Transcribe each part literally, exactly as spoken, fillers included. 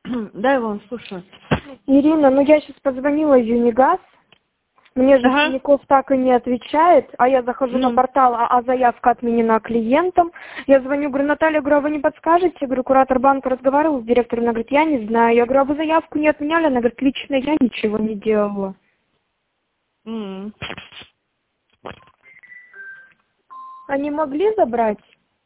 Да, его слушаю. Ирина, ну я сейчас позвонила в Юнигаз. Мне же Ага. Синяков так и не отвечает, а я захожу на Ну, портал, а, а заявка отменена клиентам. Я звоню, говорю, Наталья, говорю, а вы не подскажете? Я говорю, куратор банка разговаривал с директором, она говорит, я не знаю. Я говорю, а вы заявку не отменяли? Она говорит, лично я ничего не делала. м. Они могли забрать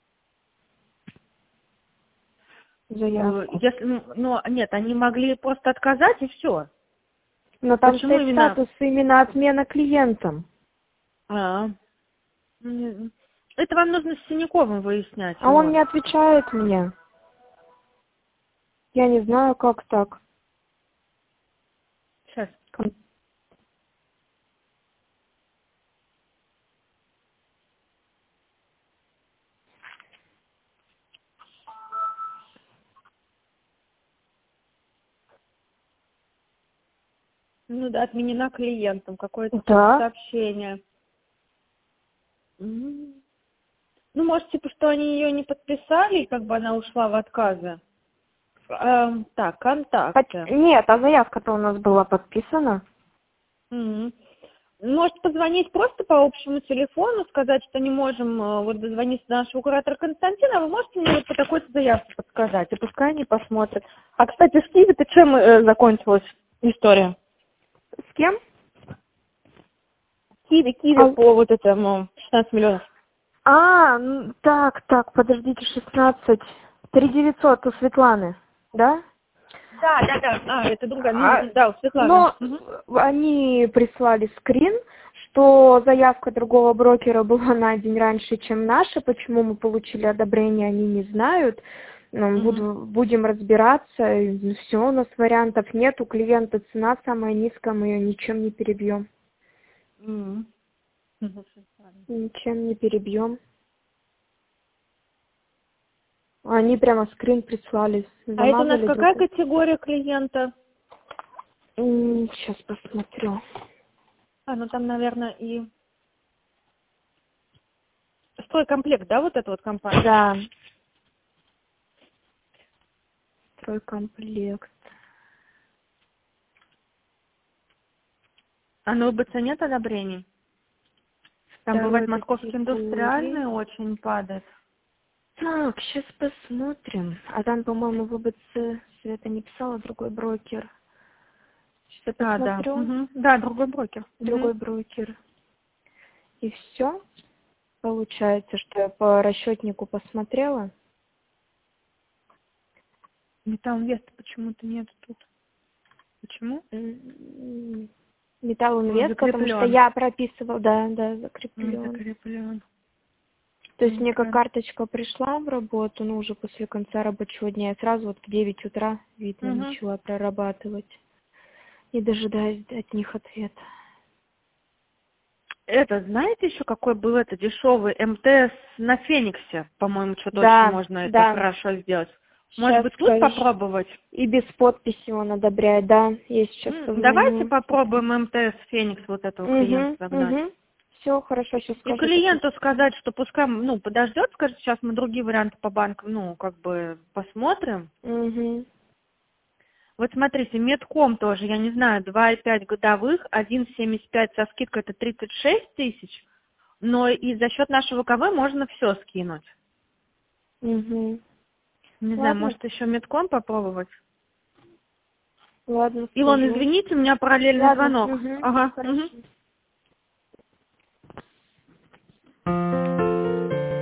Э, заявку? Если, ну, ну, нет, они могли просто отказать и все. Но там Почему стоит именно? статус именно отмена клиентам. А, м, это вам нужно с Синяковым выяснять, А он вот. не отвечает мне. Я не знаю, как так. Сейчас. Ну да, отменена клиентом, какое-то Да. сообщение. М. Ну, может, типа, что они ее не подписали, и как бы она ушла в отказы. Эм, так, Хоть- контакты. Нет, а заявка-то у нас была подписана. М. Может позвонить просто по общему телефону, сказать, что не можем э, вот дозвониться до нашего куратора Константина, а вы можете мне вот по такой-то заявке подсказать, и пускай они посмотрят. А, кстати, с Киви-то чем э, закончилась история? С кем? Киви, Киви А, по вот этому шестнадцать миллионов. а, ну, так, так, подождите, шестнадцать. три девятьсот у Светланы, да? Да, да, да, а, это другая, А, ну, да, у Светланы. но Мгм. они прислали скрин, что заявка другого брокера была на день раньше, чем наша. Почему мы получили одобрение, они не знают. Ну, Мгм. буду- будем разбираться. Все, у нас вариантов нет. У клиента цена самая низкая, мы ее ничем не перебьем. Мгм. Мгм. Ничем не перебьем. Они прямо скрин прислали, А это у нас замазали какая другой. категория клиента? Сейчас посмотрю. А, ну там, наверное, и стройкомплект, да, вот эта вот компания? Да, стройкомплект. А на ОБЦ нет одобрений? Там Второй бывает московский категории. индустриальный очень падает. Так, сейчас посмотрим. А там, по-моему, в ВБЦ Света не писала, другой брокер. Сейчас я А, да. посмотрю. Мгм. Да, другой брокер. Мгм. Другой брокер. И все. Получается, что я по расчетнику посмотрела. Металл Инвеста почему-то нет тут. Почему? М, Металл Он Инвест, потому что закреплен. я прописывала, да, да, Он закреплен. закреплен. То есть мне как Ну-ка. карточка пришла в работу, ну, уже после конца рабочего дня, и сразу вот в девять утра, видно, Мгм. начала прорабатывать, не дожидаясь от них ответа. Это, знаете, еще какой был это дешевый МТС на Фениксе? По-моему, что-то очень Да, можно это да, хорошо сделать. Может сейчас быть, тут скажу. попробовать? И без подписи он одобряет, да, я сейчас М, Давайте позвоню. попробуем МТС Феникс вот этого клиента Угу, загнать. угу. Все, хорошо, сейчас И скажу такой. клиенту сказать, что пускай, ну, подождет, скажет, сейчас мы другие варианты по банку, ну, как бы посмотрим. Угу. Вот смотрите, Медком тоже, я не знаю, два и пять годовых, один семьдесят пять со скидкой это тридцать шесть тысяч, но и за счет нашего КВ можно все скинуть. Угу. Не знаю, Ладно, может еще Медком попробовать? ладно, Илон, скажу. извините, у меня параллельный Ладно, звонок. угу. Ага. Мгм. Хорошо.